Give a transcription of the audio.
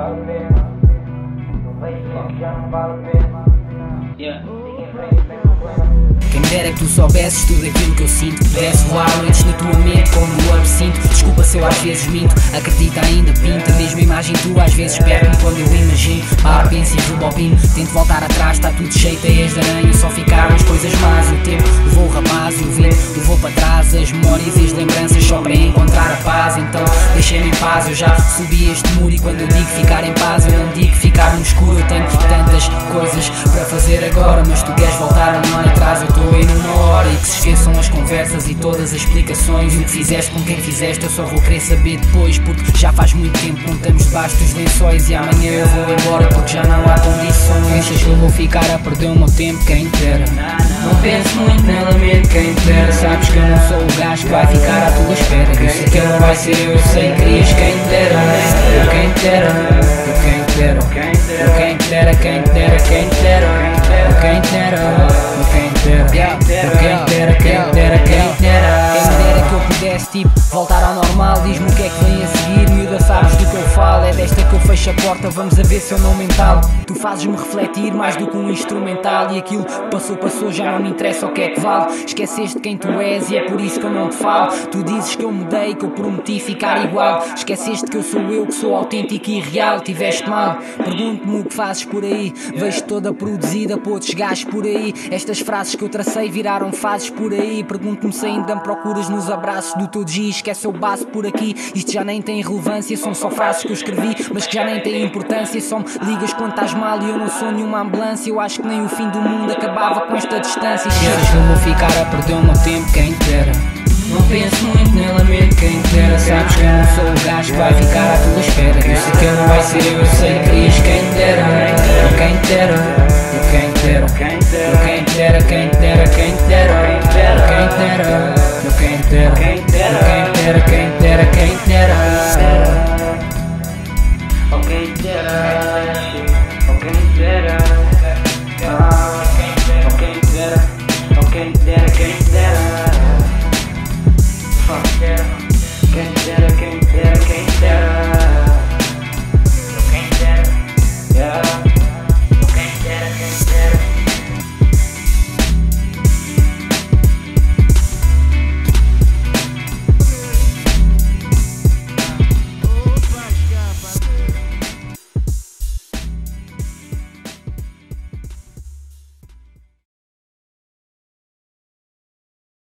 vale a pena. Não vejo que já não vale a pena. Siga em frente sem problema. Quem me dera que tu soubesses tudo aquilo que eu sinto, que pudesse voar noites na tua mente como no absinto. Desculpa se eu às vezes minto, acredita ainda pinta. A mesma imagem tu às vezes perco-me quando eu imagino. Paro, penso e rebobino, tento voltar atrás, está tudo cheio, teias de aranha. Só ficaram as coisas más, o tempo levou o rapaz e o vento levou para trás as memórias e as lembranças só para encontrar a paz. Então deixei-me em paz, eu já subi este muro. E quando eu digo ficar em paz, eu não digo ficar no escuro. Eu tenho tantas coisas para fazer agora, mas tu queres voltar um ano atrás. Eu estou aí numa hora e que se esqueçam as conversas e todas as explicações. E o que fizeste com quem fizeste eu só vou querer saber depois, porque já faz muito tempo que não estamos debaixo dos lençóis. E amanhã eu vou embora porque já não há condições. Achas que eu vou ficar a perder o meu tempo? Quem dera. Não penso muito nela mesmo, quem dera. Sabes que eu não sou o gajo que vai ficar à tua espera. Que isso que não vai ser eu sei, querias quem dera. Quem dera, quem dera, quem dera, quem dera, quem dera, quem dera, quem dera, quem dera, quem dera que eu pudesse tipo voltar ao normal. Diz-me o que é que vem a seguir, miúda, sabes do que eu falo. É desta que eu fecho a porta, vamos a ver se eu não mentalo. Tu fazes-me refletir mais do que um instrumental. E aquilo passou, já não me interessa o que é que vale. Esqueceste quem tu és e é por isso que eu não te falo. Tu dizes que eu mudei, que eu prometi ficar igual. Esqueceste que eu sou eu, que sou autêntico e real. Tiveste mal, pergunto-me o que fazes por aí. Vejo toda produzida por outros gajos por aí. Estas frases que eu tracei viraram fases por aí. Pergunto-me se ainda me procuras nos abraços do teu dia. Esquece o base por aqui, isto já nem tem relevância. São só frases que eu escrevi, mas que já nem têm importância. Só me ligas quando estás mal e eu não sou nenhuma ambulância. Eu acho que nem o fim do mundo acabava com esta distância. Achas que eu vou ficar a perder o meu tempo? Quem dera. Não penso muito nela mesmo, quem dera. Sabes que eu não sou o gajo que vai ficar à tua espera. Que isso que não vai ser eu sei, querias quem dera. Quem dera, quem dera, quem dera, quem dera, quem dera, quem dera, quem dera, quem dera, quem dera, quem dera, Oh, quem dera, oh, quem dera, oh, quem dera, oh, quem dera, quem dera, quem dera, quem dera.